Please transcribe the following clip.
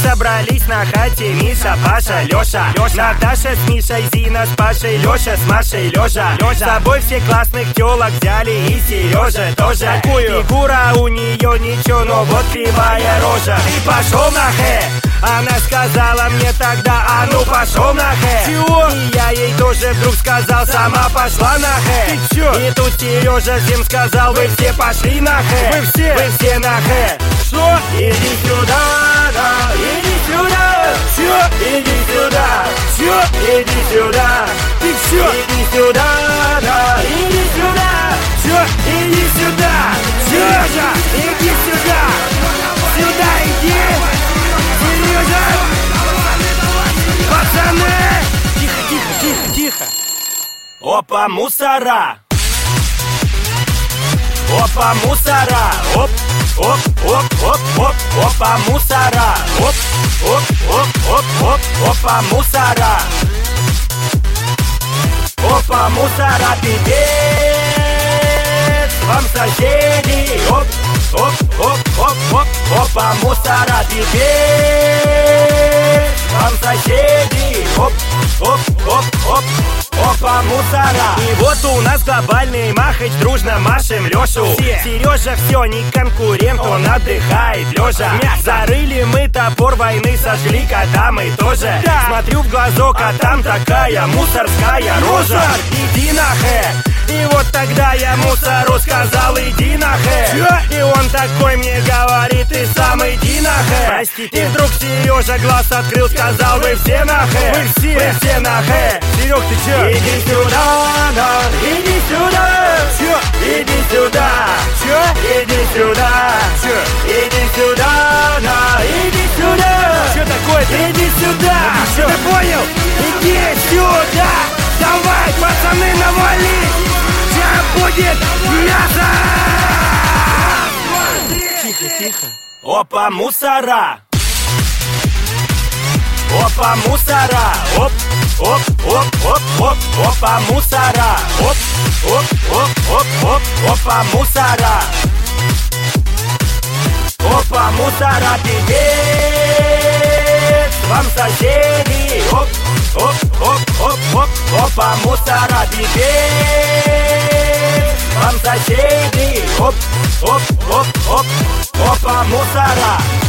собрались на хате Миша, Паша, Лёша, Наташа с Мишей, Зина с Пашей, Лёша с Машей, Лёжа. С собой все классных тёлок взяли, и Серёжа тоже. Фигура у неё ничего, но вот кривая рожа. Ты пошёл нахэ! Она сказала мне тогда: а ну пошёл нахэ! Чего? И я ей тоже вдруг сказал: сама пошла нахэ! Ты чё? И тут Серёжа всем сказал: вы все пошли нахэ! Вы все нахэ! Что? Иди сюда, да, иди сюда! Чё? Иди сюда! Чё? Иди сюда! Ты чё? Иди сюда, да, иди сюда! Чё? Иди сюда! Серёжа, иди сюда! Сюда иди! Серёжа! Пацаны! Тихо! Опа, мусора! Опа, мусора! Оп, опа, мусора! Оп, опа, мусора! Опа, мусора, пипец! Вам соседи! Оп, опа, мусора, пипец! Вам соседи! Оп, опа, мусора. И вот у нас глобальный махач, дружно машем Лёшу. Серёжа всё, не конкурент, он отдыхает лёжа. Зарыли мы топор войны, сожгли кота мы тоже. Смотрю в глазок, а там такая мусорская рожа. Иди нахэ! И вот тогда я мусору сказал: иди нахэ! И он такой мне говорит: ты сам иди нахэ! Простите. И вдруг Серёжа глаз открыл, сказал: вы все нахэ! Вы все нахэ! Серёг, ты чё? Иди сюда, да, иди сюда! Чё? Иди сюда! Чё? Иди сюда! Чё? Иди сюда, да, иди сюда! Чё такое-то? Иди сюда! Ты понял? Иди сюда! Давай, пацаны, навали! Сейчас будет мясо! Тихо. Опа, мусора! Опа, мусора! Оп, опа, мусора! Оп, опа, мусора! Опа, мусора, пипец! Вам соседи! Оп, опа, мусора, пипец! Вам соседи! Оп, опа, мусора!